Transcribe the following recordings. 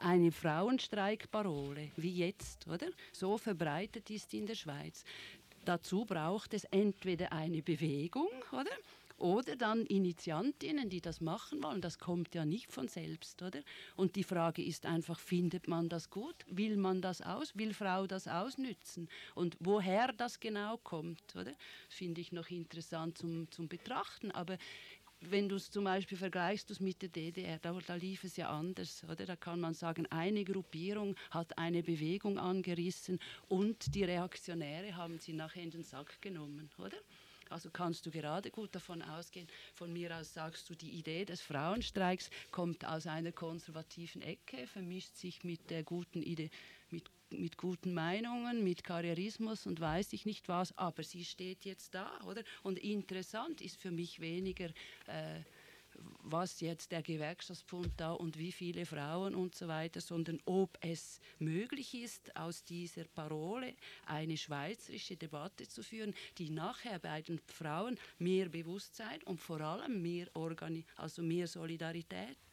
eine Frauenstreikparole, wie jetzt, oder? So verbreitet ist in der Schweiz. Dazu braucht es entweder eine Bewegung, oder dann Initiantinnen, die das machen wollen. Das kommt ja nicht von selbst, oder? Und die Frage ist einfach, findet man das gut? Will man das will Frau das ausnützen? Und woher das genau kommt, oder? Das finde ich noch interessant zum Betrachten. Aber wenn du es zum Beispiel vergleichst mit der DDR, da lief es ja anders, oder? Da kann man sagen, eine Gruppierung hat eine Bewegung angerissen und die Reaktionäre haben sie nachher in den Sack genommen, oder? Also kannst du gerade gut davon ausgehen, von mir aus sagst du, die Idee des Frauenstreiks kommt aus einer konservativen Ecke, vermischt sich mit der guten Idee, mit guten Meinungen, mit Karrierismus und weiß ich nicht was, aber sie steht jetzt da, oder? Und interessant ist für mich weniger, was jetzt der Gewerkschaftsbund da und wie viele Frauen und so weiter, sondern ob es möglich ist, aus dieser Parole eine schweizerische Debatte zu führen, die nachher bei den Frauen mehr Bewusstsein und vor allem mehr Solidarität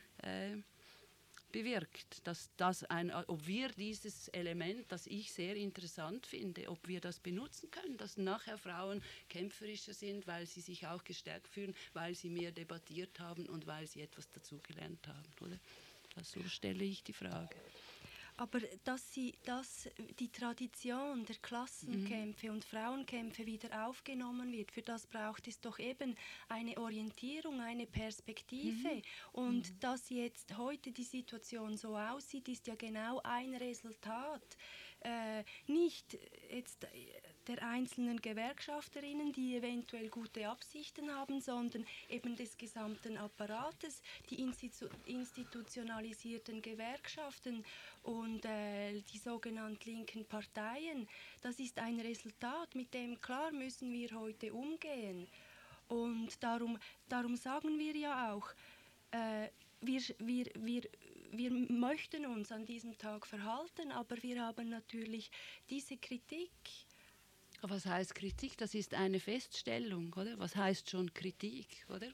bewirkt, ob wir dieses Element, das ich sehr interessant finde, ob wir das benutzen können, dass nachher Frauen kämpferischer sind, weil sie sich auch gestärkt fühlen, weil sie mehr debattiert haben und weil sie etwas dazugelernt haben, oder? So stelle ich die Frage. Aber dass die Tradition der Klassenkämpfe und Frauenkämpfe wieder aufgenommen wird, für das braucht es doch eben eine Orientierung, eine Perspektive. Und dass jetzt heute die Situation so aussieht, ist ja genau ein Resultat. Nicht jetzt der einzelnen Gewerkschafterinnen, die eventuell gute Absichten haben, sondern eben des gesamten Apparates, die institutionalisierten Gewerkschaften und die sogenannten linken Parteien. Das ist ein Resultat, mit dem klar müssen wir heute umgehen. Und darum sagen wir ja auch, wir möchten uns an diesem Tag verhalten, aber wir haben natürlich diese Kritik. Was heißt Kritik? Das ist eine Feststellung, oder? Was heißt schon Kritik, oder?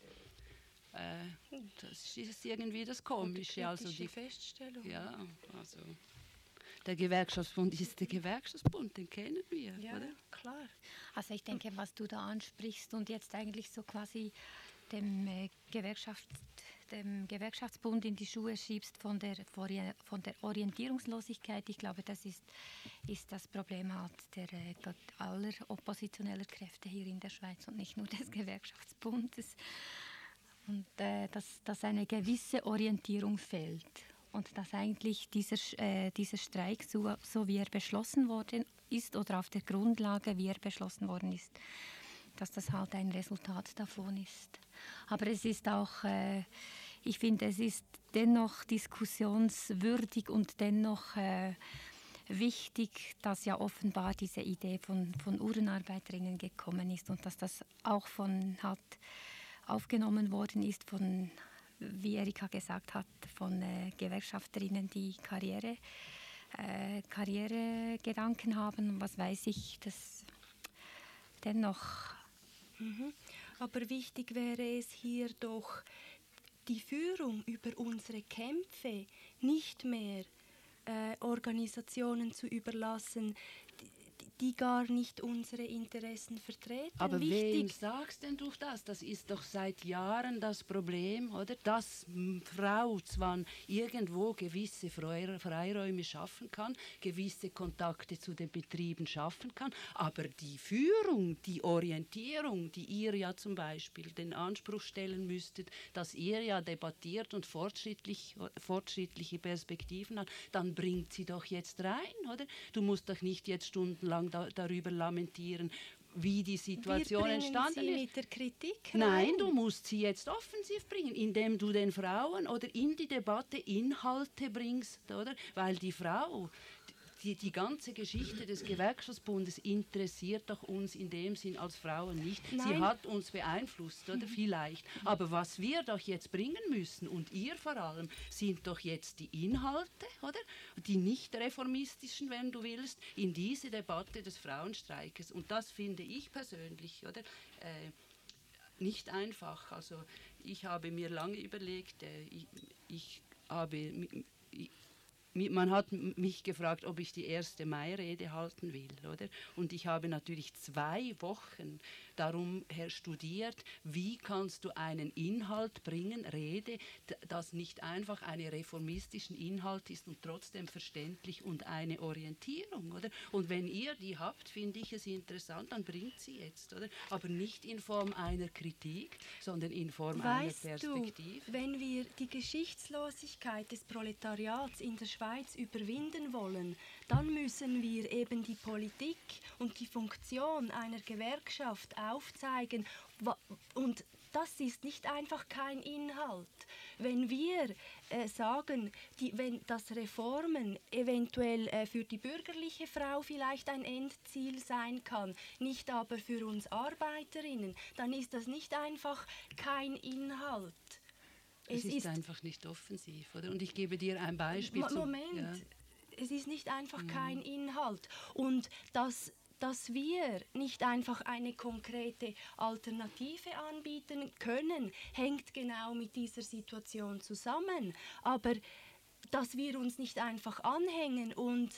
Das ist irgendwie das Komische. Also die Feststellung. Ja, also der Gewerkschaftsbund ist der Gewerkschaftsbund, den kennen wir, ja, oder? Klar. Also ich denke, was du da ansprichst und jetzt eigentlich so quasi dem Gewerkschaftsbund in die Schuhe schiebst von der Orientierungslosigkeit. Ich glaube, das ist das Problem halt aller oppositioneller Kräfte hier in der Schweiz und nicht nur des Gewerkschaftsbundes. Und dass eine gewisse Orientierung fehlt und dass eigentlich dieser Streik, so wie er beschlossen worden ist oder auf der Grundlage, wie er beschlossen worden ist, dass das halt ein Resultat davon ist. Aber es ist auch, ich finde, es ist dennoch diskussionswürdig und dennoch wichtig, dass ja offenbar diese Idee von Uhrenarbeiterinnen gekommen ist und dass das auch aufgenommen worden ist von, wie Erika gesagt hat, von Gewerkschafterinnen, die Karrieregedanken haben, was weiß ich, das dennoch. Aber wichtig wäre es hier doch, die Führung über unsere Kämpfe nicht mehr Organisationen zu überlassen, die gar nicht unsere Interessen vertreten. Aber wem sagst denn du das? Das ist doch seit Jahren das Problem, oder? Dass Frau zwar irgendwo gewisse Freiräume schaffen kann, gewisse Kontakte zu den Betrieben schaffen kann, aber die Führung, die Orientierung, die ihr ja zum Beispiel den Anspruch stellen müsstet, dass ihr ja debattiert und fortschrittliche Perspektiven hat, dann bringt sie doch jetzt rein, oder? Du musst doch nicht jetzt stundenlang darüber lamentieren, wie die Situation entstanden ist. Mit der Kritik rein? Nein, du musst sie jetzt offensiv bringen, indem du den Frauen oder in die Debatte Inhalte bringst, oder? Weil die Frau, die ganze Geschichte des Gewerkschaftsbundes interessiert doch uns in dem Sinn als Frauen nicht. Nein. Sie hat uns beeinflusst, oder vielleicht. Aber was wir doch jetzt bringen müssen, und ihr vor allem, sind doch jetzt die Inhalte, oder? Die nicht reformistischen, wenn du willst, in diese Debatte des Frauenstreikes. Und das finde ich persönlich, oder? Nicht einfach. Also ich habe mir lange überlegt, man hat mich gefragt, ob ich die 1. Mai-Rede halten will, oder? Und ich habe natürlich 2 Wochen darum studiert, wie kannst du einen Inhalt bringen, Rede, das nicht einfach einen reformistischen Inhalt ist und trotzdem verständlich und eine Orientierung, oder? Und wenn ihr die habt, finde ich es interessant, dann bringt sie jetzt, oder? Aber nicht in Form einer Kritik, sondern in Form einer Perspektive. Du, wenn wir die Geschichtslosigkeit des Proletariats in der Schweiz überwinden wollen, dann müssen wir eben die Politik und die Funktion einer Gewerkschaft aufzeigen. Und das ist nicht einfach kein Inhalt. Wenn wir sagen, dass Reformen eventuell für die bürgerliche Frau vielleicht ein Endziel sein kann, nicht aber für uns Arbeiterinnen, dann ist das nicht einfach kein Inhalt. Es ist einfach nicht offensiv, oder? Und ich gebe dir ein Beispiel. Moment, es ist nicht einfach kein Inhalt. Und dass wir nicht einfach eine konkrete Alternative anbieten können, hängt genau mit dieser Situation zusammen. Aber dass wir uns nicht einfach anhängen und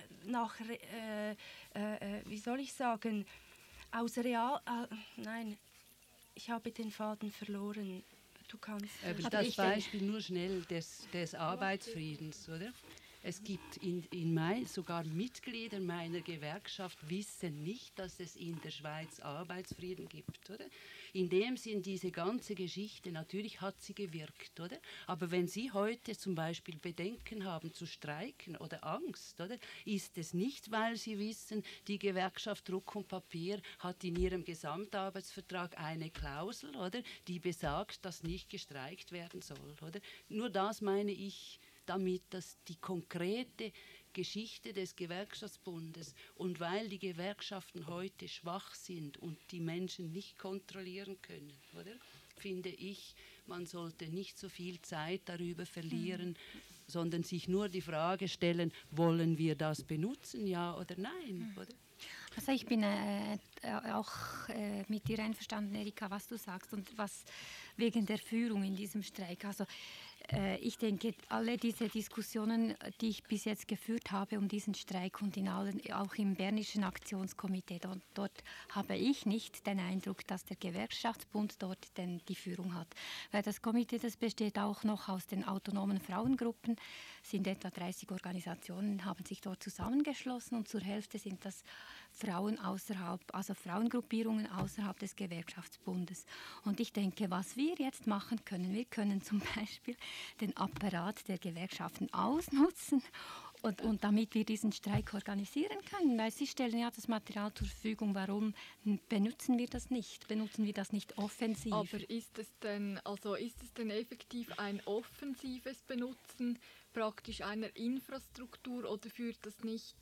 nein, ich habe den Faden verloren. Du kannst. Das Beispiel nur schnell des Arbeitsfriedens, oder? Es gibt in Mai sogar Mitglieder meiner Gewerkschaft wissen nicht, dass es in der Schweiz Arbeitsfrieden gibt, oder? In dem Sinn, diese ganze Geschichte, natürlich hat sie gewirkt, oder? Aber wenn Sie heute zum Beispiel Bedenken haben zu streiken oder Angst, oder? Ist es nicht, weil Sie wissen, die Gewerkschaft Druck und Papier hat in ihrem Gesamtarbeitsvertrag eine Klausel, oder? Die besagt, dass nicht gestreikt werden soll, oder? Nur das meine ich damit, dass die konkrete Geschichte des Gewerkschaftsbundes und weil die Gewerkschaften heute schwach sind und die Menschen nicht kontrollieren können, oder, finde ich, man sollte nicht so viel Zeit darüber verlieren, sondern sich nur die Frage stellen, wollen wir das benutzen, ja oder nein, oder? Also ich bin auch mit dir einverstanden, Erika, was du sagst und was wegen der Führung in diesem Streik. Also ich denke, alle diese Diskussionen, die ich bis jetzt geführt habe um diesen Streik und auch im Bernischen Aktionskomitee, dort habe ich nicht den Eindruck, dass der Gewerkschaftsbund dort die Führung hat. Weil das Komitee, das besteht auch noch aus den autonomen Frauengruppen, sind etwa 30 Organisationen, haben sich dort zusammengeschlossen und zur Hälfte sind das Frauen also Frauengruppierungen außerhalb des Gewerkschaftsbundes. Und ich denke, was wir jetzt machen können, wir können zum Beispiel den Apparat der Gewerkschaften ausnutzen und damit wir diesen Streik organisieren können, weil sie stellen ja das Material zur Verfügung. Warum benutzen wir das nicht? Benutzen wir das nicht offensiv? Aber ist es denn effektiv ein offensives Benutzen praktisch einer Infrastruktur oder führt das nicht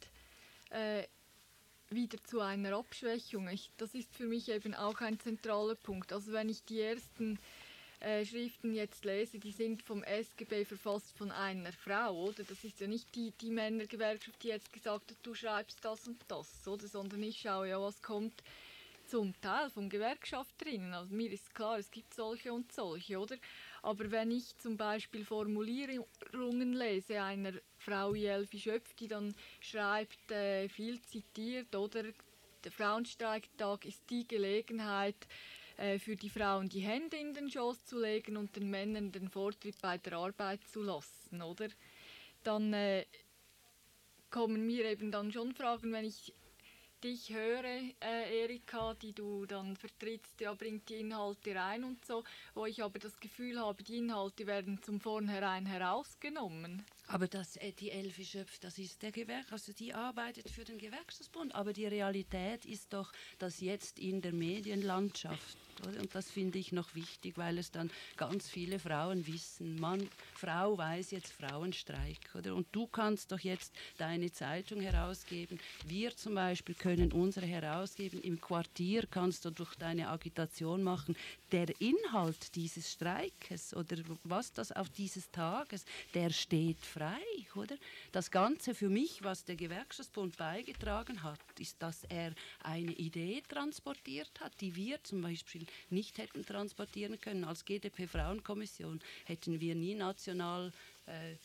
wieder zu einer Abschwächung? Das ist für mich eben auch ein zentraler Punkt. Also wenn ich die ersten Schriften jetzt lese, die sind vom SGB verfasst von einer Frau, oder? Das ist ja nicht die Männergewerkschaft, die jetzt gesagt hat, du schreibst das und das, oder? Sondern ich schaue ja, was kommt zum Teil von Gewerkschafterinnen. Also mir ist klar, es gibt solche und solche, oder? Aber wenn ich zum Beispiel Formulierungen lese einer Frau Jelfi Schöpf, die dann schreibt, viel zitiert, oder? Der Frauenstreiktag ist die Gelegenheit, für die Frauen die Hände in den Schoß zu legen und den Männern den Vortritt bei der Arbeit zu lassen, oder? Dann kommen mir eben dann schon Fragen, wenn ich dich höre, Erika, die du dann vertrittst, ja, bringt die Inhalte rein und so, wo ich aber das Gefühl habe, die Inhalte werden zum Vornherein herausgenommen. Aber die Elfi Schöpf, das ist der Gewerk, also die arbeitet für den Gewerkschaftsbund. Aber die Realität ist doch, dass jetzt in der Medienlandschaft, oder? Und das finde ich noch wichtig, weil es dann ganz viele Frauen wissen, Frau weiß jetzt Frauenstreik, oder? Und du kannst doch jetzt deine Zeitung herausgeben. Wir zum Beispiel können unsere herausgeben. Im Quartier kannst du durch deine Agitation machen. Der Inhalt dieses Streikes oder was das auf dieses Tages, der steht frei, oder? Das Ganze für mich, was der Gewerkschaftsbund beigetragen hat, ist, dass er eine Idee transportiert hat, die wir zum Beispiel nicht hätten transportieren können. Als GdP-Frauenkommission hätten wir nie national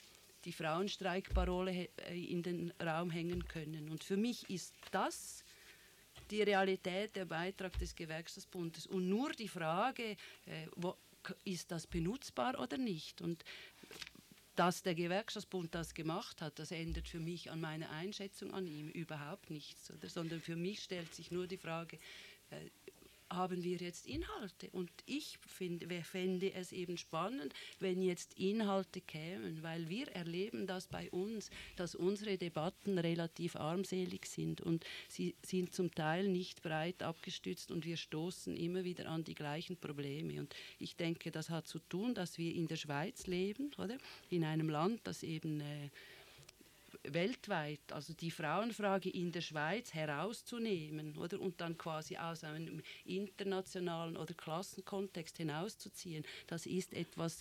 die Frauenstreikparole in den Raum hängen können. Und für mich ist das die Realität, der Beitrag des Gewerkschaftsbundes. Und nur die Frage, ist das benutzbar oder nicht? Und dass der Gewerkschaftsbund das gemacht hat, das ändert für mich an meiner Einschätzung an ihm überhaupt nichts. Sondern für mich stellt sich nur die Frage, haben wir jetzt Inhalte? Und ich fände es eben spannend, wenn jetzt Inhalte kämen, weil wir erleben das bei uns, dass unsere Debatten relativ armselig sind und sie sind zum Teil nicht breit abgestützt und wir stoßen immer wieder an die gleichen Probleme. Und ich denke, das hat zu tun, dass wir in der Schweiz leben, oder? In einem Land, das eben weltweit, also die Frauenfrage in der Schweiz herauszunehmen, oder, und dann quasi aus einem internationalen oder Klassenkontext hinauszuziehen, das ist etwas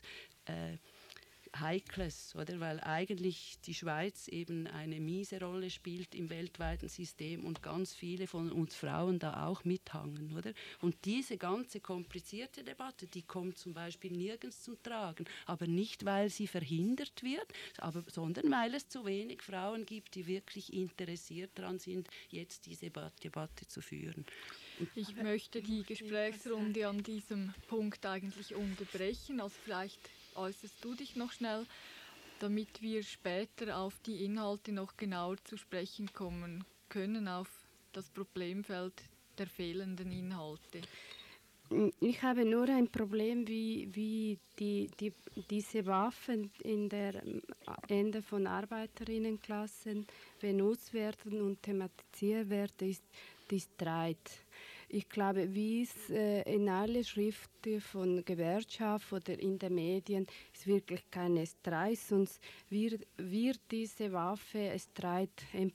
Heikles, oder? Weil eigentlich die Schweiz eben eine miese Rolle spielt im weltweiten System und ganz viele von uns Frauen da auch mithangen, oder? Und diese ganze komplizierte Debatte, die kommt zum Beispiel nirgends zum Tragen, aber nicht, weil sie verhindert wird, sondern weil es zu wenig Frauen gibt, die wirklich interessiert daran sind, jetzt diese Debatte zu führen. Ich möchte die Gesprächsrunde an diesem Punkt eigentlich unterbrechen, also vielleicht äußerst du dich noch schnell, damit wir später auf die Inhalte noch genauer zu sprechen kommen können, auf das Problemfeld der fehlenden Inhalte. Ich habe nur ein Problem, wie diese Waffen in der Ende von Arbeiterinnenklassen benutzt werden und thematisiert werden, ist die Streit. Ich glaube, wie es in allen Schriften von Gewerkschaft oder in den Medien ist wirklich keine Streit, sonst wird diese Waffe Streik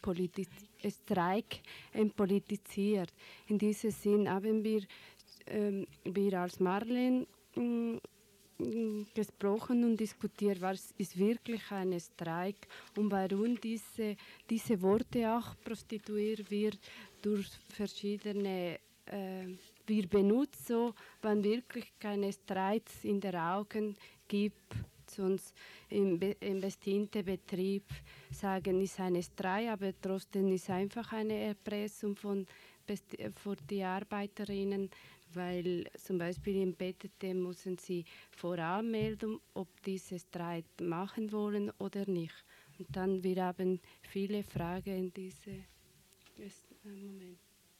entpolitisiert. In diesem Sinn haben wir als Marlen gesprochen und diskutiert, was ist wirklich ein Streik und warum diese Worte auch prostituiert wird durch verschiedene wir benutzen, so, wenn wirklich keine Streits in den Augen gibt, sonst im bestimmten Betrieb sagen, es ist eine Streik, aber trotzdem ist einfach eine Erpressung für die Arbeiterinnen, weil zum Beispiel im BTT müssen sie voranmelden, ob diese Streit machen wollen oder nicht. Und dann wir haben viele Fragen in diese Moment.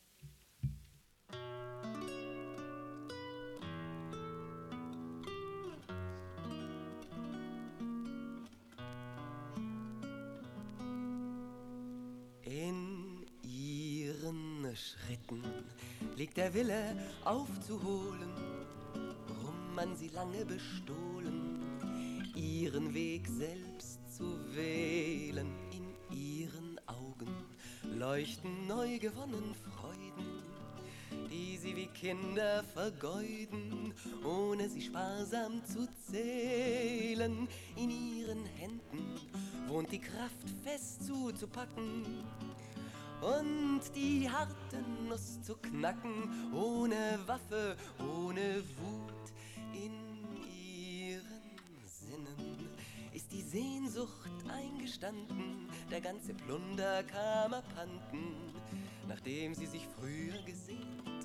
In ihren Schritten liegt der Wille aufzuholen, worum man sie lange bestohlen, ihren Weg selbst zu wählen. In ihren Augen leuchten neu gewonnen Freuden, die sie wie Kinder vergeuden, ohne sie sparsam zu zählen. In ihren Händen wohnt die Kraft fest zuzupacken und die harte Nuss zu knacken, ohne Waffe, ohne Wut. In ihren Sinnen ist die Sehnsucht eingestanden, der ganze Plunder kam abhanden, nachdem sie sich früher gesehnt.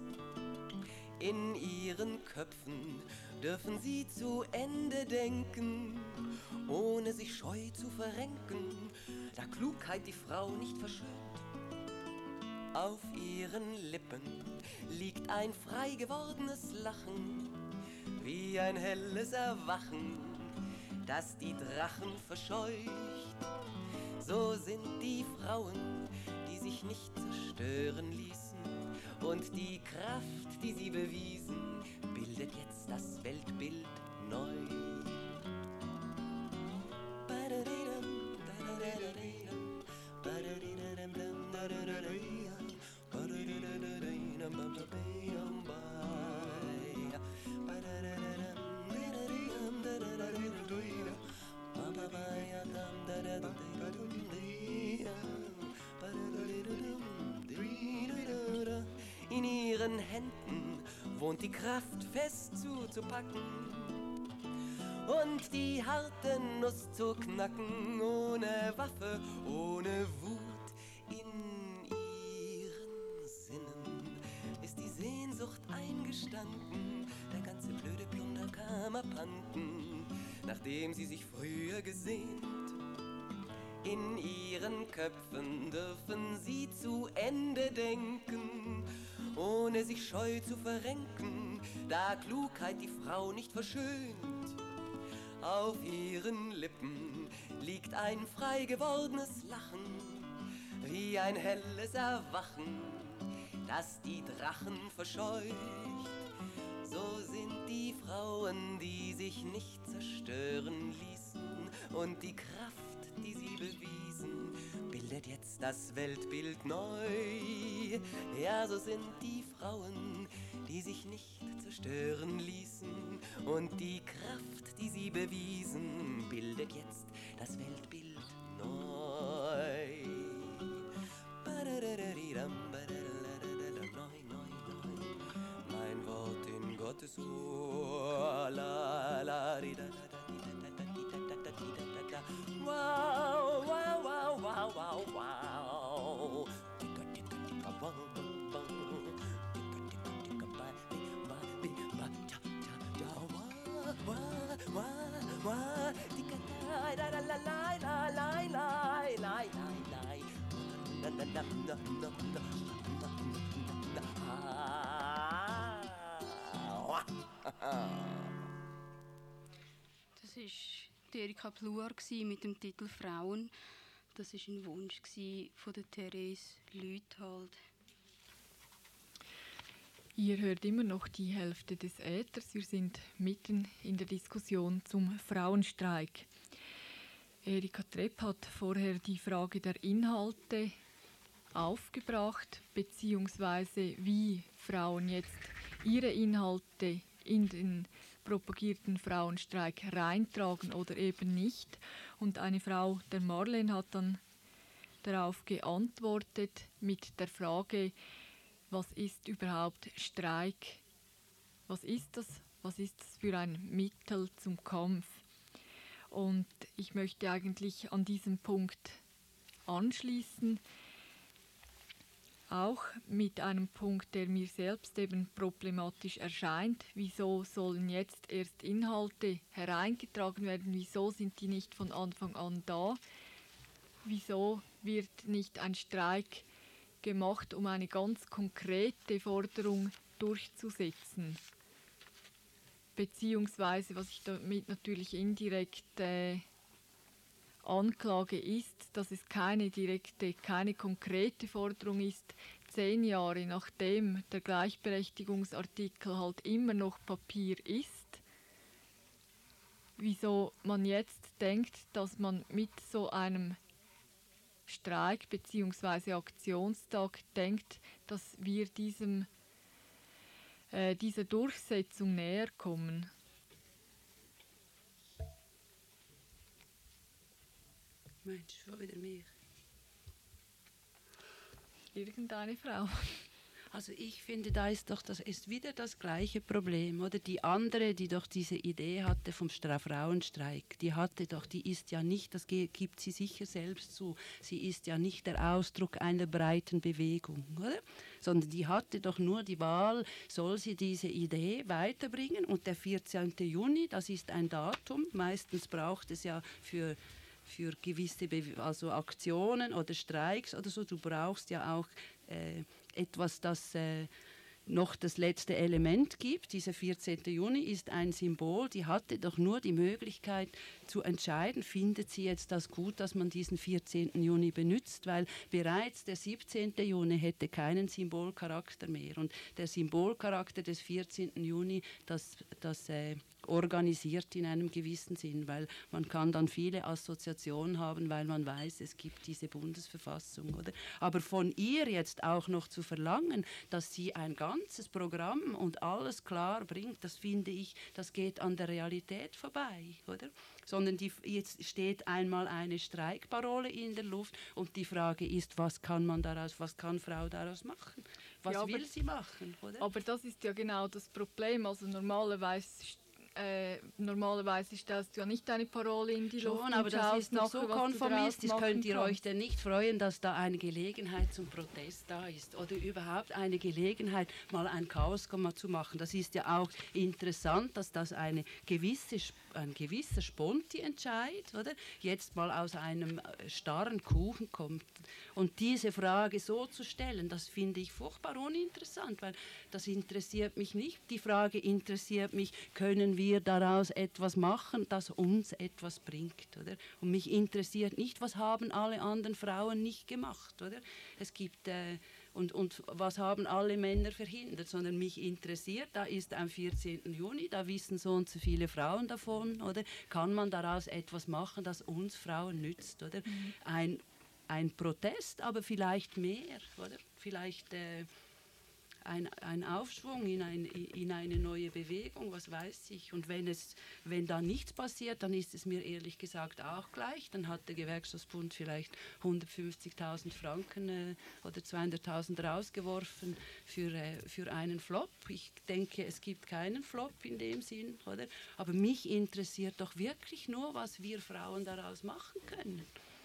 In ihren Köpfen dürfen sie zu Ende denken, ohne sich scheu zu verrenken, da Klugheit die Frau nicht verschönt. Auf ihren Lippen liegt ein frei gewordenes Lachen, wie ein helles Erwachen, das die Drachen verscheucht. So sind die Frauen, die sich nicht zerstören ließen, und die Kraft, die sie bewiesen, bildet jetzt das Weltbild neu. In ihren Händen wohnt die Kraft fest zuzupacken und die harte Nuss zu knacken, ohne Waffe, ohne Wut in ihren Sinnen. Ist die Sehnsucht eingestanden, der ganze blöde Plunder kam abhanden, nachdem sie sich früher gesehnt. In ihren Köpfen dürfen sie zu Ende denken, ohne sich scheu zu verrenken, da Klugheit die Frau nicht verschönt. Auf ihren Lippen liegt ein frei gewordenes Lachen, wie ein helles Erwachen, das die Drachen verscheucht. So sind die Frauen, die sich nicht zerstören ließen, und die Kraft, die sie bewiesen, bildet jetzt das Weltbild neu. Ja, so sind die Frauen, die sich nicht zerstören ließen, und die Kraft, die sie bewiesen, bildet jetzt das Weltbild neu. Mein Wort in Gottes Ohr, la la di da da da. Wow, wow, wow, wow, wow, wow. Ticka, ticka, ticka, bum, bum, bum. Ticka, ticka, ticka, ba, bi, ba, cha, cha, cha. Wah, wah, wah, wah. Ticka, da, da, la, la, la, la, la, la, la. Na, na, na, na, na, na, na, na. Das war Erika Pluhar mit dem Titel «Frauen». Das war ein Wunsch von der Therese Lüthold. Ihr hört immer noch die Hälfte des Äthers. Wir sind mitten in der Diskussion zum Frauenstreik. Erika Trepp hat vorher die Frage der Inhalte aufgebracht, beziehungsweise wie Frauen jetzt ihre Inhalte in den propagierten Frauenstreik reintragen oder eben nicht. Und eine Frau, der Marlene, hat dann darauf geantwortet mit der Frage, was ist überhaupt Streik? Was ist das? Was ist das für ein Mittel zum Kampf? Und ich möchte eigentlich an diesem Punkt anschließen, auch mit einem Punkt, der mir selbst eben problematisch erscheint. Wieso sollen jetzt erst Inhalte hereingetragen werden? Wieso sind die nicht von Anfang an da? Wieso wird nicht ein Streik gemacht, um eine ganz konkrete Forderung durchzusetzen? Beziehungsweise, was ich damit natürlich indirekt anklage, ist, dass es keine konkrete Forderung ist, 10 Jahre nachdem der Gleichberechtigungsartikel halt immer noch Papier ist. Wieso man jetzt denkt, dass man mit so einem Streik bzw. Aktionstag denkt, dass wir dieser Durchsetzung näher kommen. Mensch, schon wieder mehr. Irgendeine Frau. Also ich finde, das ist wieder das gleiche Problem, oder? Die andere, die doch diese Idee hatte vom Frauenstreik, die ist ja nicht, das gibt sie sicher selbst zu, sie ist ja nicht der Ausdruck einer breiten Bewegung, oder? Sondern die hatte doch nur die Wahl, soll sie diese Idee weiterbringen, und der 14. Juni, das ist ein Datum, meistens braucht es ja für gewisse Aktionen oder Streiks oder so, du brauchst ja auch etwas, das noch das letzte Element gibt. Dieser 14. Juni ist ein Symbol, die hatte doch nur die Möglichkeit zu entscheiden, findet sie jetzt das gut, dass man diesen 14. Juni benutzt, weil bereits der 17. Juni hätte keinen Symbolcharakter mehr. Und der Symbolcharakter des 14. Juni, das organisiert in einem gewissen Sinn, weil man kann dann viele Assoziationen haben, weil man weiß, es gibt diese Bundesverfassung, oder? Aber von ihr jetzt auch noch zu verlangen, dass sie ein ganzes Programm und alles klar bringt, das finde ich, das geht an der Realität vorbei, oder? Sondern jetzt steht einmal eine Streikparole in der Luft und die Frage ist, was kann Frau daraus machen? Was will sie machen, oder? Aber das ist ja genau das Problem. Also normalerweise normalerweise stellst du ja nicht deine Parole in die Luft. Schon, aber das ist noch so konformistisch. Könnt ihr euch kannst. denn nicht freuen, dass da eine Gelegenheit zum Protest da ist? Oder überhaupt eine Gelegenheit, mal ein Chaos zu machen? Das ist ja auch interessant, dass das ein gewisser Sponti-Entscheid, oder? Jetzt mal aus einem starren Kuchen kommt. Und diese Frage so zu stellen, das finde ich furchtbar uninteressant, weil das interessiert mich nicht. Die Frage interessiert mich, können wir daraus etwas machen, das uns etwas bringt, oder? Und mich interessiert nicht, was haben alle anderen Frauen nicht gemacht, oder? Es gibt und was haben alle Männer verhindert, sondern mich interessiert, da ist am 14. Juni, da wissen so und so viele Frauen davon, oder? Kann man daraus etwas machen, das uns Frauen nützt, oder? Ein Protest, aber vielleicht mehr, oder? Vielleicht ein Aufschwung in eine neue Bewegung, was weiß ich. Und wenn da nichts passiert, dann ist es mir ehrlich gesagt auch gleich. Dann hat der Gewerkschaftsbund vielleicht 150.000 Franken oder 200.000 rausgeworfen für einen Flop. Ich denke, es gibt keinen Flop in dem Sinn, oder? Aber mich interessiert doch wirklich nur, was wir Frauen daraus machen können.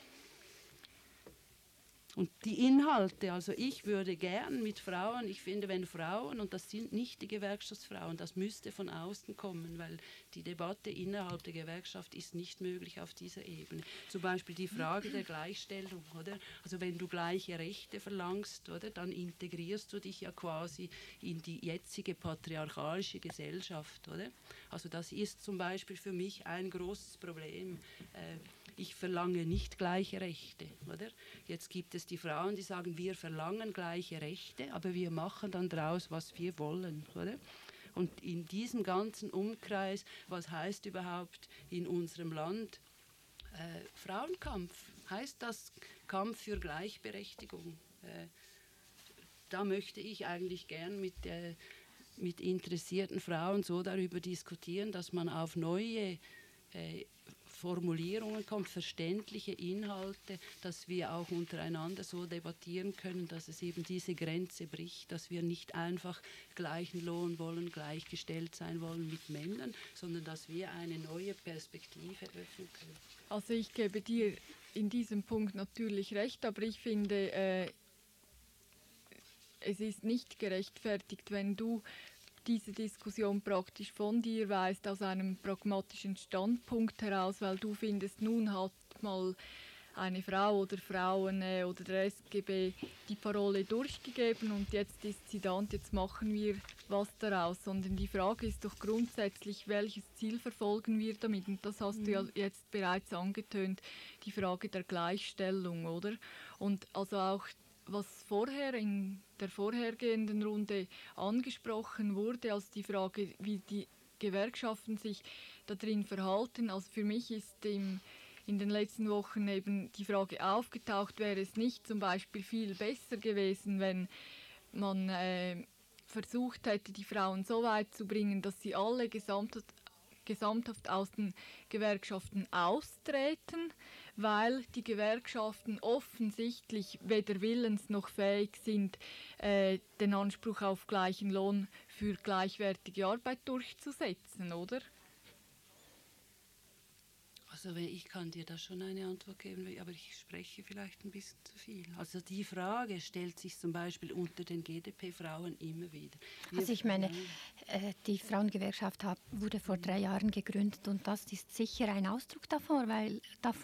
Und die Inhalte, also ich würde gern mit Frauen, ich finde, wenn Frauen, und das sind nicht die Gewerkschaftsfrauen, das müsste von außen kommen, weil die Debatte innerhalb der Gewerkschaft ist nicht möglich auf dieser Ebene. Zum Beispiel die Frage der Gleichstellung, oder? Also wenn du gleiche Rechte verlangst, oder, dann integrierst du dich ja quasi in die jetzige patriarchalische Gesellschaft, oder? Also das ist zum Beispiel für mich ein großes Problem. Ich verlange nicht gleiche Rechte, oder? Jetzt gibt es die Frauen, die sagen, wir verlangen gleiche Rechte, aber wir machen dann daraus, was wir wollen, oder? Und in diesem ganzen Umkreis, was heißt überhaupt in unserem Land Frauenkampf? Heißt das Kampf für Gleichberechtigung? Da möchte ich eigentlich gern mit interessierten Frauen so darüber diskutieren, dass man auf neue Formulierungen kommt, verständliche Inhalte, dass wir auch untereinander so debattieren können, dass es eben diese Grenze bricht, dass wir nicht einfach gleichen Lohn wollen, gleichgestellt sein wollen mit Männern, sondern dass wir eine neue Perspektive öffnen können. Also ich gebe dir in diesem Punkt natürlich recht, aber ich finde, es ist nicht gerechtfertigt, wenn du diese Diskussion praktisch von dir weist aus einem pragmatischen Standpunkt heraus, weil du findest, nun hat mal eine Frau oder Frauen oder der SGB die Parole durchgegeben und jetzt ist sie da und jetzt machen wir was daraus. Sondern die Frage ist doch grundsätzlich, welches Ziel verfolgen wir damit? Und das hast du ja jetzt bereits angetönt, die Frage der Gleichstellung, oder? Und also auch was vorher in der vorhergehenden Runde angesprochen wurde, als die Frage, wie die Gewerkschaften sich da drin verhalten. Also für mich ist in den letzten Wochen eben die Frage aufgetaucht, wäre es nicht zum Beispiel viel besser gewesen, wenn man versucht hätte, die Frauen so weit zu bringen, dass sie alle gesamthaft aus den Gewerkschaften austreten, weil die Gewerkschaften offensichtlich weder willens noch fähig sind, den Anspruch auf gleichen Lohn für gleichwertige Arbeit durchzusetzen, oder? Also ich kann dir da schon eine Antwort geben, aber ich spreche vielleicht ein bisschen zu viel. Also die Frage stellt sich zum Beispiel unter den GdP-Frauen immer wieder. Also ich meine, die Frauengewerkschaft wurde vor 3 Jahren gegründet und das ist sicher ein Ausdruck davon, weil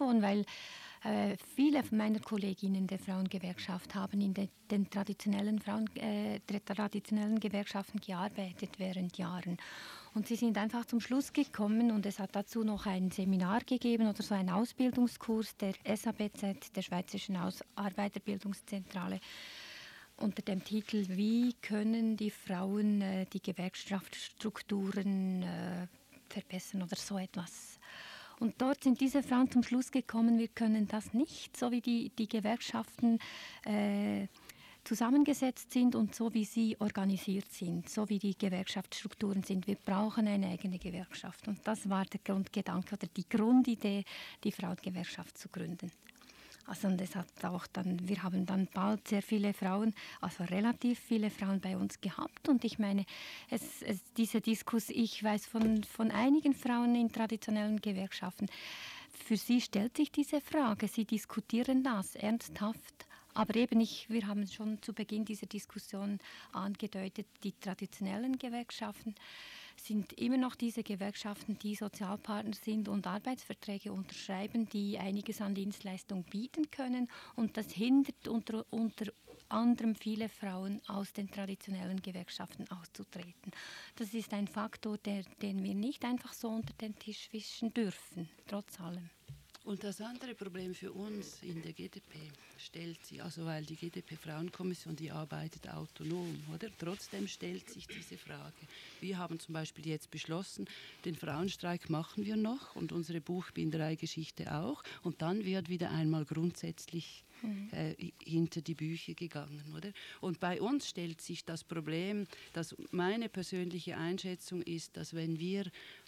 viele meiner Kolleginnen der Frauengewerkschaft haben in den traditionellen Gewerkschaften gearbeitet während Jahren. Und sie sind einfach zum Schluss gekommen und es hat dazu noch ein Seminar gegeben oder so einen Ausbildungskurs der SABZ, der Schweizerischen Arbeiterbildungszentrale, unter dem Titel «Wie können die Frauen die Gewerkschaftsstrukturen verbessern» oder so etwas. Und dort sind diese Frauen zum Schluss gekommen, wir können das nicht, so wie die Gewerkschaften zusammengesetzt sind und so wie sie organisiert sind, so wie die Gewerkschaftsstrukturen sind. Wir brauchen eine eigene Gewerkschaft. Und das war der Grundgedanke oder die Grundidee, die Frauengewerkschaft zu gründen. Also und es hat auch dann, wir haben dann bald sehr viele Frauen, also relativ viele Frauen bei uns gehabt. Und ich meine, diese Diskussion, ich weiß von einigen Frauen in traditionellen Gewerkschaften, für sie stellt sich diese Frage, sie diskutieren das ernsthaft. Aber eben wir haben schon zu Beginn dieser Diskussion angedeutet, die traditionellen Gewerkschaften sind immer noch diese Gewerkschaften, die Sozialpartner sind und Arbeitsverträge unterschreiben, die einiges an Dienstleistung bieten können. Und das hindert unter anderem viele Frauen aus den traditionellen Gewerkschaften auszutreten. Das ist ein Faktor, den wir nicht einfach so unter den Tisch wischen dürfen, trotz allem. Und das andere Problem für uns in der GdP stellt sich, also weil die GdP-Frauenkommission, die arbeitet autonom, oder? Trotzdem stellt sich diese Frage. Wir haben zum Beispiel jetzt beschlossen, den Frauenstreik machen wir noch und unsere Buchbinderei-Geschichte auch. Und dann wird wieder einmal grundsätzlich hinter die Bücher gegangen, oder? Und bei uns stellt sich das Problem, dass meine persönliche Einschätzung ist, dass wenn wir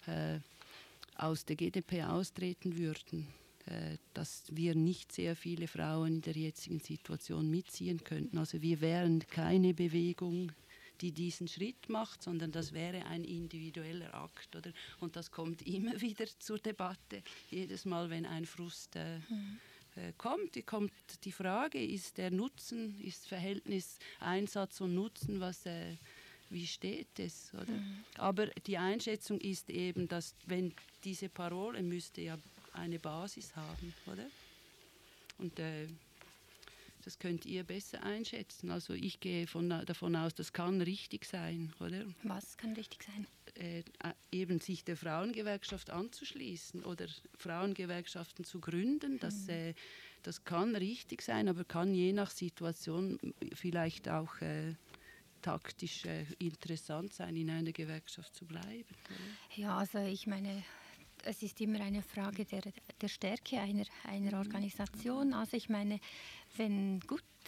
aus der GdP austreten würden, dass wir nicht sehr viele Frauen in der jetzigen Situation mitziehen könnten. Also wir wären keine Bewegung, die diesen Schritt macht, sondern das wäre ein individueller Akt. Oder? Und das kommt immer wieder zur Debatte. Jedes Mal, wenn ein Frust kommt die Frage, ist der Nutzen, ist Verhältnis Einsatz und Nutzen, wie steht es? Oder? Aber die Einschätzung ist eben, dass wenn diese Parole müsste ja eine Basis haben, oder? Und das könnt ihr besser einschätzen. Also ich gehe davon aus, das kann richtig sein, oder? Was kann richtig sein? Eben sich der Frauengewerkschaft anzuschließen oder Frauengewerkschaften zu gründen, das kann richtig sein, aber kann je nach Situation vielleicht auch taktisch interessant sein, in einer Gewerkschaft zu bleiben. Oder? Ja, also ich meine, es ist immer eine Frage der Stärke einer Organisation. Also ich meine, wenn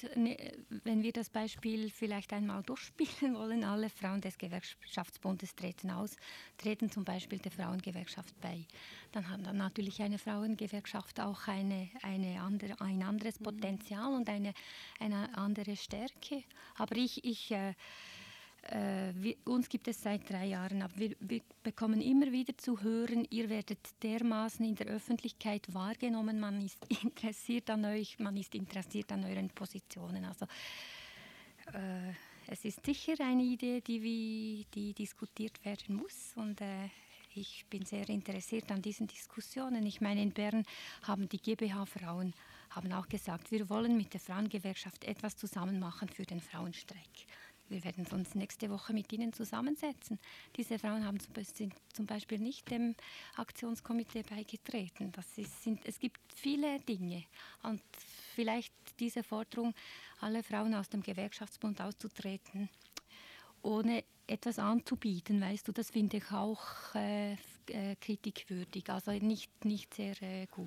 wir das Beispiel vielleicht einmal durchspielen wollen, alle Frauen des Gewerkschaftsbundes treten zum Beispiel der Frauengewerkschaft bei. Dann hat dann natürlich eine Frauengewerkschaft auch ein anderes Potenzial und eine andere Stärke. Aber uns gibt es seit 3 Jahren, aber wir bekommen immer wieder zu hören, ihr werdet dermaßen in der Öffentlichkeit wahrgenommen, man ist interessiert an euch, man ist interessiert an euren Positionen. Also es ist sicher eine Idee, die diskutiert werden muss und ich bin sehr interessiert an diesen Diskussionen. Ich meine, in Bern haben die GBH-Frauen auch gesagt, wir wollen mit der Frauengewerkschaft etwas zusammen machen für den Frauenstreik. Wir werden uns nächste Woche mit ihnen zusammensetzen. Diese Frauen sind zum Beispiel nicht dem Aktionskomitee beigetreten. Es gibt viele Dinge. Und vielleicht diese Forderung, alle Frauen aus dem Gewerkschaftsbund auszutreten, ohne etwas anzubieten, weißt du, das finde ich auch kritikwürdig, also nicht sehr gut.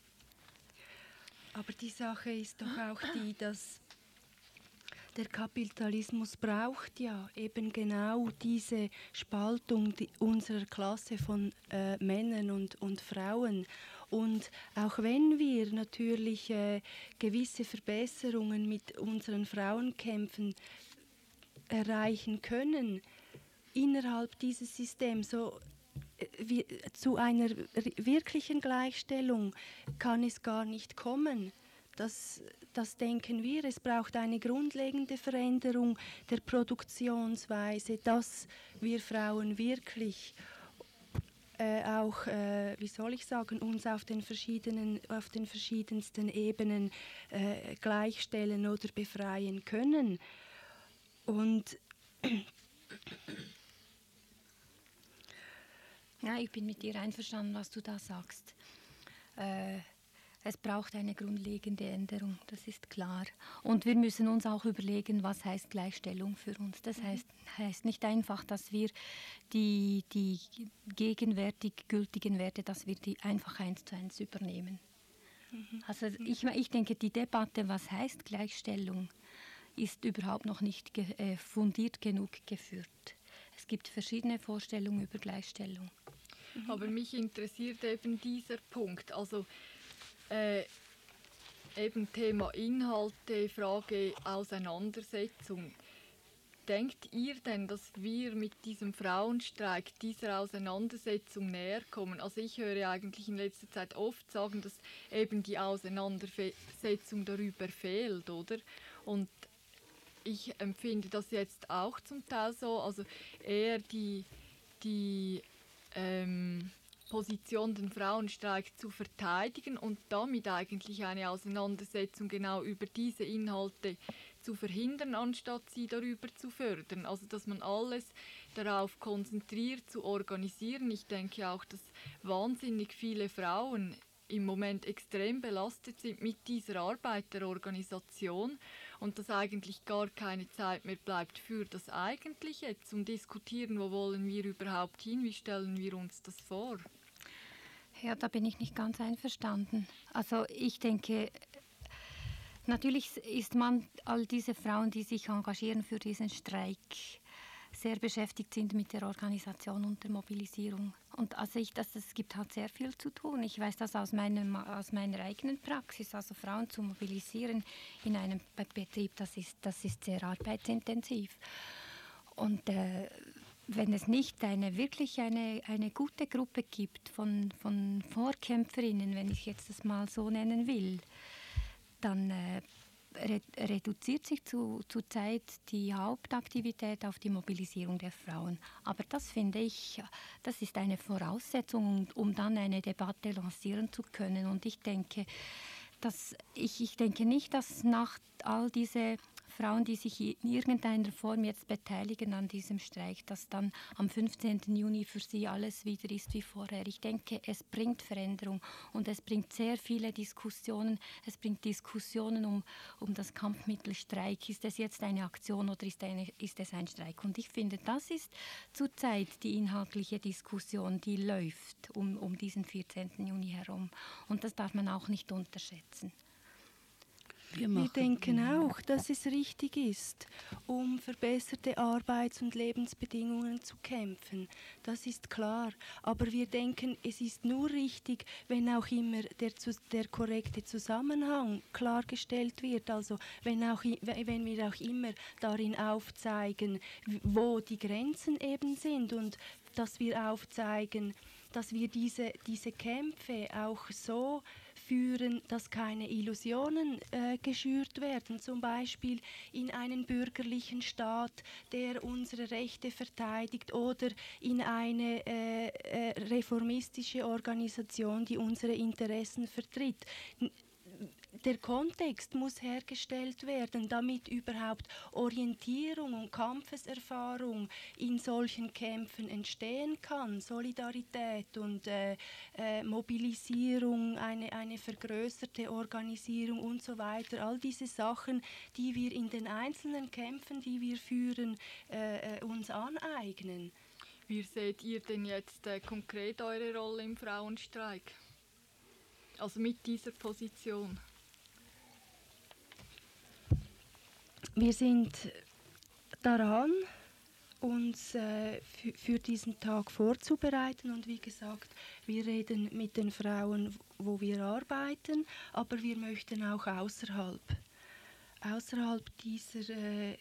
Aber die Sache ist doch auch die, dass der Kapitalismus braucht ja eben genau diese Spaltung unserer Klasse von Männern und Frauen. Und auch wenn wir natürlich gewisse Verbesserungen mit unseren Frauenkämpfen erreichen können, innerhalb dieses Systems, zu einer wirklichen Gleichstellung kann es gar nicht kommen. Das denken wir. Es braucht eine grundlegende Veränderung der Produktionsweise, dass wir Frauen wirklich auch, uns auf den verschiedensten Ebenen gleichstellen oder befreien können. Und ja, ich bin mit dir einverstanden, was du da sagst. Es braucht eine grundlegende Änderung, das ist klar. Und wir müssen uns auch überlegen, was heißt Gleichstellung für uns. Das heißt nicht einfach, dass wir die gegenwärtig gültigen Werte, dass wir die einfach 1:1 übernehmen. Also ich denke, die Debatte, was heißt Gleichstellung, ist überhaupt noch nicht fundiert genug geführt. Es gibt verschiedene Vorstellungen über Gleichstellung. Aber mich interessiert eben dieser Punkt. Also eben Thema Inhalte, Frage Auseinandersetzung. Denkt ihr denn, dass wir mit diesem Frauenstreik dieser Auseinandersetzung näher kommen? Also ich höre eigentlich in letzter Zeit oft sagen, dass eben die Auseinandersetzung darüber fehlt, oder? Und ich empfinde das jetzt auch zum Teil so, also eher die Position, den Frauenstreik zu verteidigen und damit eigentlich eine Auseinandersetzung genau über diese Inhalte zu verhindern, anstatt sie darüber zu fördern. Also dass man alles darauf konzentriert, zu organisieren. Ich denke auch, dass wahnsinnig viele Frauen im Moment extrem belastet sind mit dieser Arbeit der Organisation und dass eigentlich gar keine Zeit mehr bleibt für das Eigentliche, zum Diskutieren, wo wollen wir überhaupt hin, wie stellen wir uns das vor? Ja, da bin ich nicht ganz einverstanden. Also ich denke, natürlich ist man, all diese Frauen, die sich engagieren für diesen Streik, sehr beschäftigt sind mit der Organisation und der Mobilisierung. Und also es gibt halt sehr viel zu tun. Ich weiß das aus meiner eigenen Praxis. Also Frauen zu mobilisieren in einem Betrieb, das ist sehr arbeitsintensiv. Und wenn es nicht wirklich eine gute Gruppe gibt von Vorkämpferinnen, wenn ich jetzt das mal so nennen will, dann reduziert sich zurzeit die Hauptaktivität auf die Mobilisierung der Frauen. Aber das finde ich, das ist eine Voraussetzung, um dann eine Debatte lancieren zu können. Und ich denke, ich denke nicht, dass nach all diese Frauen, die sich in irgendeiner Form jetzt beteiligen an diesem Streik, dass dann am 15. Juni für sie alles wieder ist wie vorher. Ich denke, es bringt Veränderung und es bringt sehr viele Diskussionen. Es bringt Diskussionen um das Kampfmittel Streik. Ist es jetzt eine Aktion oder ist es ein Streik? Und ich finde, das ist zurzeit die inhaltliche Diskussion, die läuft um diesen 14. Juni herum. Und das darf man auch nicht unterschätzen. Wir denken auch, dass es richtig ist, um verbesserte Arbeits- und Lebensbedingungen zu kämpfen. Das ist klar. Aber wir denken, es ist nur richtig, wenn auch immer der korrekte Zusammenhang klargestellt wird. Also wenn wir auch immer darin aufzeigen, wo die Grenzen eben sind und dass wir aufzeigen, dass wir diese Kämpfe auch so führen, dass keine Illusionen geschürt werden, zum Beispiel in einen bürgerlichen Staat, der unsere Rechte verteidigt, oder in eine reformistische Organisation, die unsere Interessen vertritt. Der Kontext muss hergestellt werden, damit überhaupt Orientierung und Kampfeserfahrung in solchen Kämpfen entstehen kann. Solidarität und Mobilisierung, eine vergrößerte Organisierung und so weiter. All diese Sachen, die wir in den einzelnen Kämpfen, die wir führen, uns aneignen. Wie seht ihr denn jetzt konkret eure Rolle im Frauenstreik? Also mit dieser Position? Wir sind daran, uns für diesen Tag vorzubereiten und wie gesagt, wir reden mit den Frauen, wo wir arbeiten, aber wir möchten auch außerhalb dieser,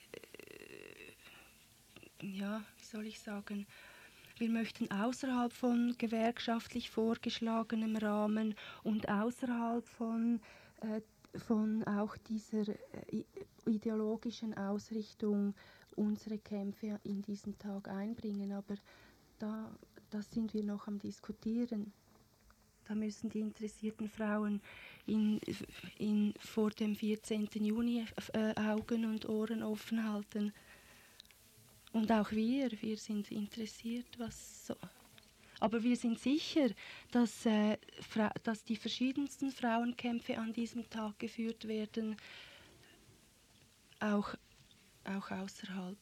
wie soll ich sagen, wir möchten außerhalb von gewerkschaftlich vorgeschlagenem Rahmen und außerhalb von auch dieser ideologischen Ausrichtung unsere Kämpfe in diesen Tag einbringen. Aber das sind wir noch am Diskutieren. Da müssen die interessierten Frauen vor dem 14. Juni Augen und Ohren offen halten. Und auch wir sind interessiert, was so. Aber wir sind sicher, dass die verschiedensten Frauenkämpfe an diesem Tag geführt werden, auch außerhalb.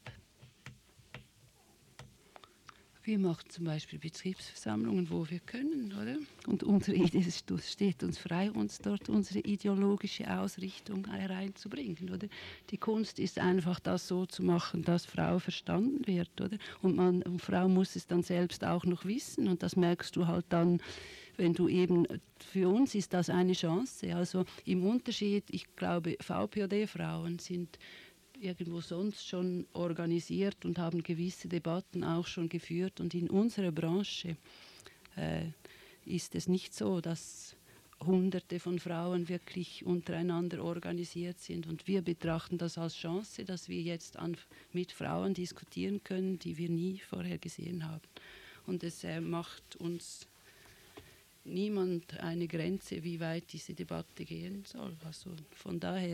Wir machen zum Beispiel Betriebsversammlungen, wo wir können, oder? Und unsere Idee steht uns frei, uns dort unsere ideologische Ausrichtung hereinzubringen, oder? Die Kunst ist einfach, das so zu machen, dass Frau verstanden wird, oder? Und Frau muss es dann selbst auch noch wissen und das merkst du halt dann, wenn du eben, für uns ist das eine Chance. Also im Unterschied, ich glaube, VPOD-Frauen sind irgendwo sonst schon organisiert und haben gewisse Debatten auch schon geführt. Und in unserer Branche ist es nicht so, dass Hunderte von Frauen wirklich untereinander organisiert sind. Und wir betrachten das als Chance, dass wir jetzt mit Frauen diskutieren können, die wir nie vorher gesehen haben. Und es macht uns niemand eine Grenze, wie weit diese Debatte gehen soll. Also von daher,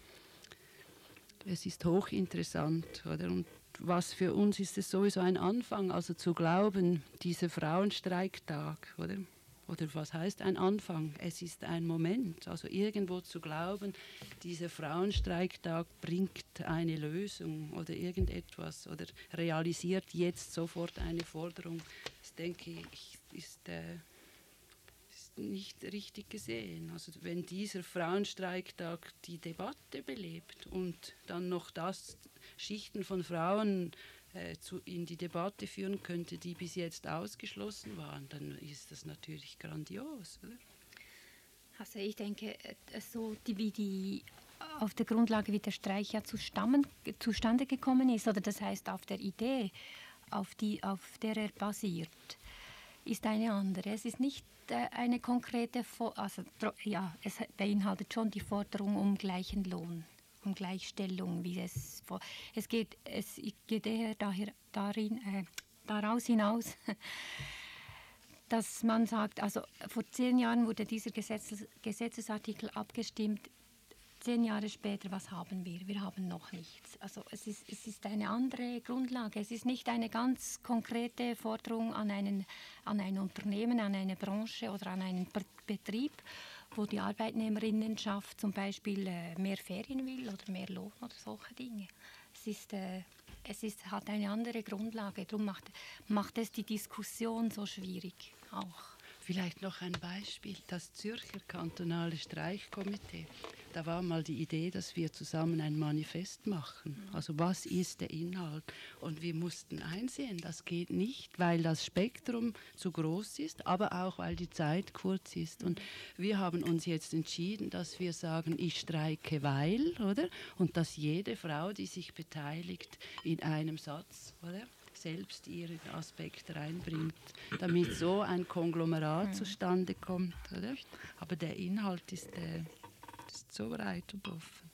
es ist hochinteressant, oder? Und was für uns ist es sowieso ein Anfang, also zu glauben, dieser Frauenstreiktag, oder? Oder was heißt ein Anfang? Es ist ein Moment. Also irgendwo zu glauben, dieser Frauenstreiktag bringt eine Lösung oder irgendetwas oder realisiert jetzt sofort eine Forderung, das denke ich, ist nicht richtig gesehen. Also wenn dieser Frauenstreiktag die Debatte belebt und dann noch das Schichten von Frauen in die Debatte führen könnte, die bis jetzt ausgeschlossen waren, dann ist das natürlich grandios, oder? Also ich denke, so wie auf der Grundlage, wie der Streik ja zustande gekommen ist, oder das heißt auf der Idee, auf der er basiert, ist eine andere. Es ist nicht eine konkrete, es beinhaltet schon die Forderung um gleichen Lohn, um Gleichstellung, es geht eher daraus hinaus, dass man sagt, also vor 10 Jahren wurde dieser Gesetzesartikel abgestimmt, 10 Jahre später, was haben wir? Wir haben noch nichts. Also es ist eine andere Grundlage. Es ist nicht eine ganz konkrete Forderung an ein Unternehmen, an eine Branche oder an einen Betrieb, wo die Arbeitnehmerinnenschaft zum Beispiel mehr Ferien will oder mehr Lohn oder solche Dinge. Hat eine andere Grundlage. Darum macht es die Diskussion so schwierig auch. Vielleicht noch ein Beispiel, das Zürcher kantonale Streichkomitee. Da war mal die Idee, dass wir zusammen ein Manifest machen. Also was ist der Inhalt? Und wir mussten einsehen, das geht nicht, weil das Spektrum zu groß ist, aber auch, weil die Zeit kurz ist. Und wir haben uns jetzt entschieden, dass wir sagen, ich streike, weil, oder? Und dass jede Frau, die sich beteiligt, in einem Satz, oder? Selbst ihren Aspekt reinbringt, damit so ein Konglomerat zustande kommt. Oder? Aber der Inhalt ist so breit und offen.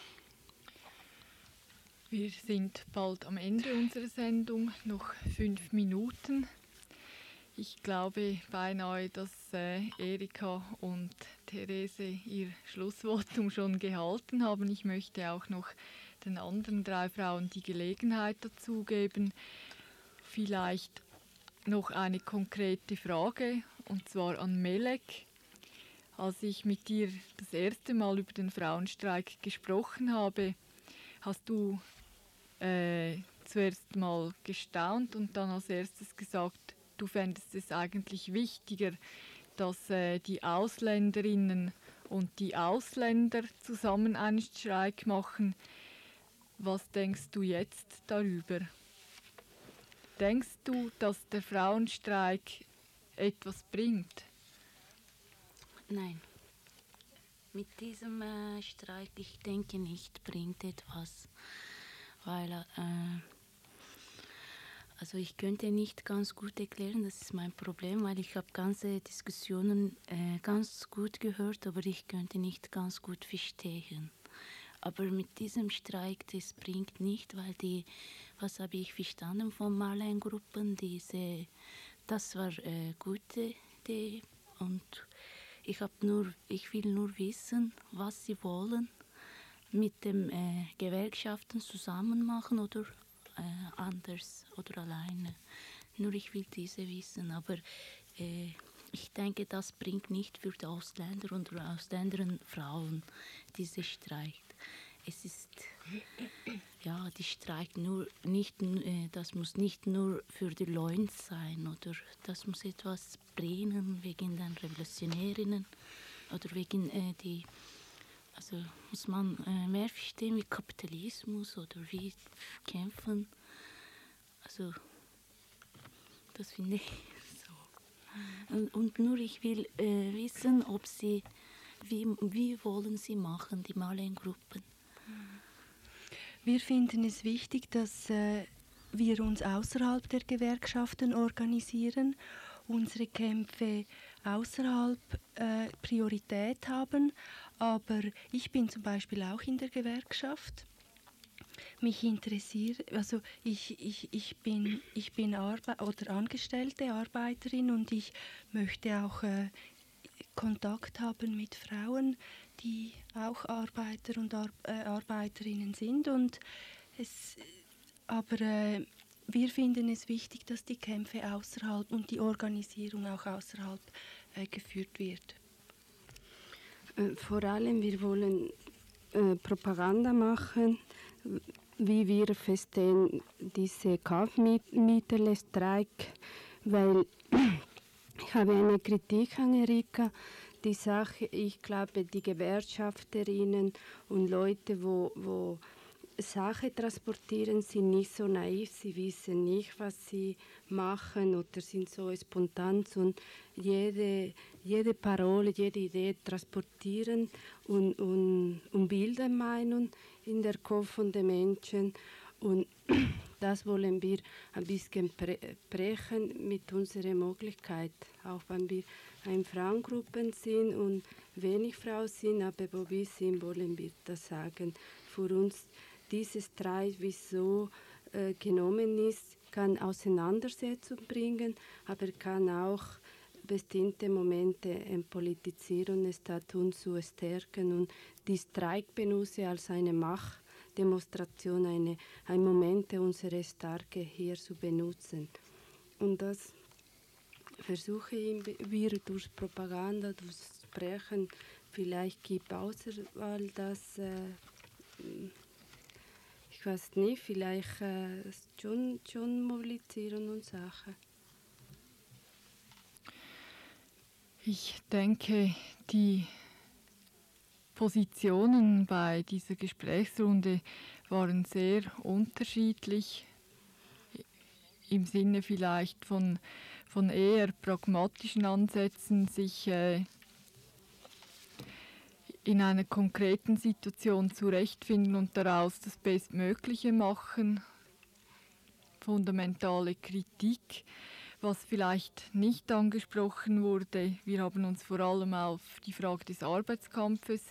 Wir sind bald am Ende unserer Sendung, noch 5 Minuten. Ich glaube beinahe, dass Erika und Therese ihr Schlussvotum schon gehalten haben. Ich möchte auch noch den anderen 3 Frauen die Gelegenheit dazu geben. Vielleicht noch eine konkrete Frage, und zwar an Melek. Als ich mit dir das erste Mal über den Frauenstreik gesprochen habe, hast du zuerst mal gestaunt und dann als erstes gesagt, du fändest es eigentlich wichtiger, dass die Ausländerinnen und die Ausländer zusammen einen Streik machen. Was denkst du jetzt darüber? Denkst du, dass der Frauenstreik etwas bringt? Nein. Mit diesem Streik, ich denke nicht, bringt etwas. Weil, also ich könnte nicht ganz gut erklären, das ist mein Problem, weil ich habe ganze Diskussionen ganz gut gehört, aber ich könnte nicht ganz gut verstehen. Aber mit diesem Streik, das bringt nicht, weil was habe ich verstanden von Marlein-Gruppen, das war gute Idee und ich will nur wissen, was sie wollen, mit den Gewerkschaften zusammen machen oder anders oder alleine. Nur ich will diese wissen, aber ich denke, das bringt nicht für die Ausländer und ausländischen Frauen, diese Streik. Es ist, ja, die Streik das muss nicht nur für die Leute sein, oder das muss etwas bringen wegen den Revolutionärinnen oder wegen also muss man mehr verstehen wie Kapitalismus oder wie kämpfen. Also das finde ich so. Und nur ich will wissen, ob Sie, wie wollen Sie machen, die Marlene-Gruppen? Wir finden es wichtig, dass wir uns außerhalb der Gewerkschaften organisieren, unsere Kämpfe außerhalb Priorität haben. Aber ich bin zum Beispiel auch in der Gewerkschaft. Mich interessiert, also ich bin angestellte Arbeiterin und ich möchte auch Kontakt haben mit Frauen, die auch Arbeiter und Arbeiterinnen sind. Aber wir finden es wichtig, dass die Kämpfe außerhalb und die Organisierung auch außerhalb geführt wird. Vor allem, wir wollen Propaganda machen, wie wir verstehen, diese Kaufmittelstreik, weil ich habe eine Kritik an Erika. Die Sache, ich glaube, die Gewerkschafterinnen und Leute, wo Sachen transportieren, sind nicht so naiv. Sie wissen nicht, was sie machen oder sind so spontan und jede Parole, jede Idee transportieren und Bilder meinen in der Kopf von den Menschen. Und das wollen wir ein bisschen brechen mit unserer Möglichkeit, auch wenn wir in Frauengruppen sind und wenig Frauen sind, aber wo wir sind, wollen wir das sagen. Für uns dieses Streit, wieso genommen ist, kann Auseinandersetzung bringen, aber kann auch bestimmte Momente politisieren, statt uns zu stärken und die Streik benutzen als eine Machtdemonstration, ein Moment unserer Stärke hier zu benutzen. Und das versuchen wir durch Propaganda, durch Sprechen, vielleicht gibt Auswahl, dass ich weiß nicht, vielleicht schon mobilisieren und Sachen. Ich denke, die Positionen bei dieser Gesprächsrunde waren sehr unterschiedlich, im Sinne vielleicht von eher pragmatischen Ansätzen, sich in einer konkreten Situation zurechtfinden und daraus das Bestmögliche machen. Fundamentale Kritik, was vielleicht nicht angesprochen wurde. Wir haben uns vor allem auf die Frage des Arbeitskampfes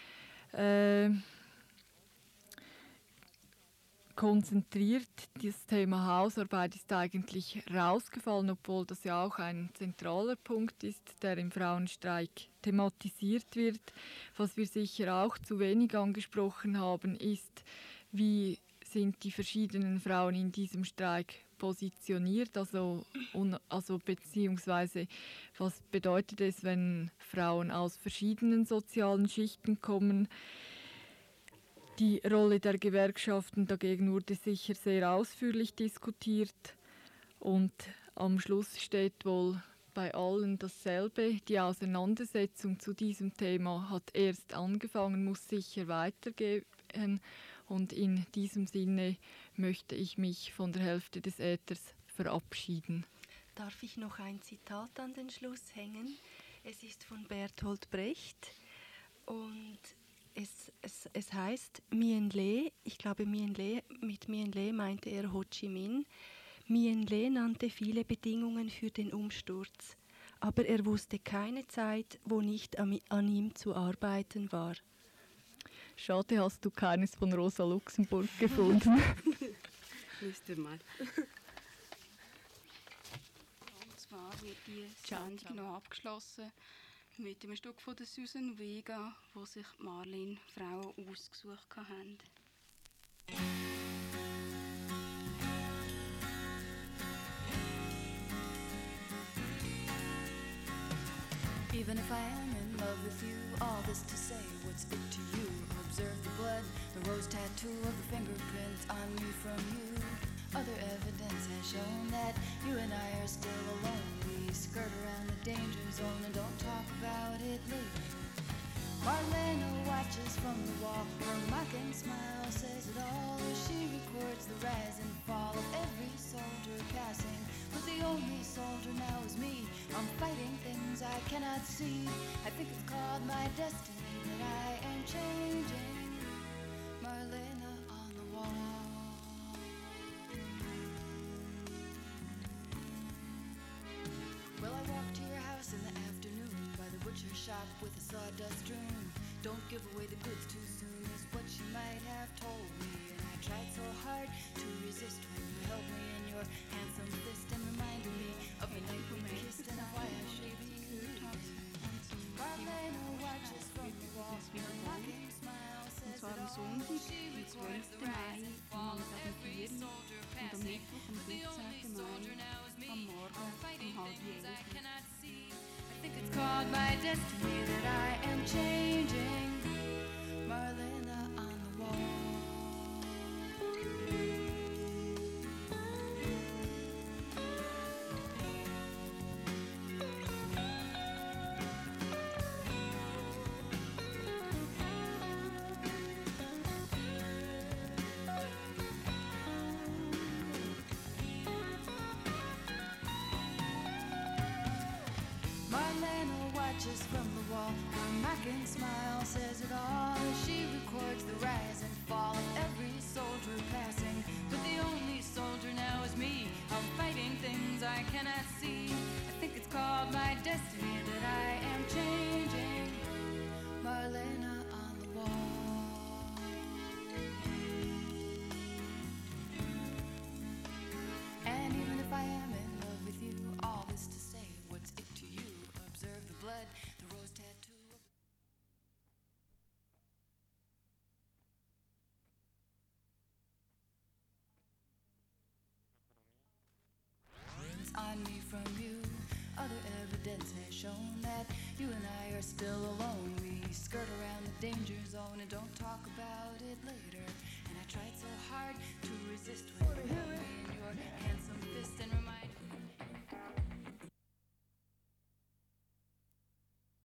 konzentriert. Das Thema Hausarbeit ist eigentlich rausgefallen, obwohl das ja auch ein zentraler Punkt ist, der im Frauenstreik thematisiert wird. Was wir sicher auch zu wenig angesprochen haben, ist, wie sind die verschiedenen Frauen in diesem Streik positioniert, also beziehungsweise was bedeutet es, wenn Frauen aus verschiedenen sozialen Schichten kommen. Die Rolle der Gewerkschaften dagegen wurde sicher sehr ausführlich diskutiert und am Schluss steht wohl bei allen dasselbe. Die Auseinandersetzung zu diesem Thema hat erst angefangen, muss sicher weitergehen und in diesem Sinne möchte ich mich von der Hälfte des Äthers verabschieden. Darf ich noch ein Zitat an den Schluss hängen? Es ist von Bertolt Brecht und es heißt Mien Le, ich glaube mit Mien Le meinte er Ho Chi Minh. Mien Le nannte viele Bedingungen für den Umsturz, aber er wusste keine Zeit, wo nicht an ihm zu arbeiten war. Schade, hast du keines von Rosa Luxemburg gefunden. Müsste mal. Und zwar wird die Sendung noch abgeschlossen mit einem Stück von der Susan Vega, wo sich Marlene Frauen ausgesucht haben. Even if I am in love with you, all this to say, what's it to you? Observe the blood, the rose tattoo of the fingerprints on me from you. Other evidence has shown that you and I are still alone. We skirt around the danger zone and don't talk about it later. Marlena watches from the wall, her mocking smile says it all. She records the rise and fall of every soldier passing with But the only soldier now is me. I'm fighting things I cannot see. I think it's called my destiny that I am changing. Marlena on the wall. Well, I walked to your house in the afternoon by the butcher shop with a sawdust strewn. Don't give away the goods too soon is what she might have told me. And I tried so hard to resist when you held me in your handsome fist and reminded me of the night we kissed and why I should be Marlena watches from the wall. Her mocking smile says it all. She records the rise and fall of every soldier passing. But the only soldier now is me. I'm fighting things I cannot see. I think it's called my destiny that I am changing. Marlena on the wall. Marlena watches from the wall. Her mocking smile says it all. She records the rise and fall of every soldier passing. But the only soldier now is me. I'm fighting things I cannot see. I think it's called my destiny that I am changing. Marlena on the wall. And even if I am in love with you, all this to say, what's it to you? Observe the blood, the rose tattoo. On me from you. Other evidence has shown that you and I are still alone. We skirt around the danger zone and don't talk about it later. And I tried so hard to resist when you held me in your handsome fist and remind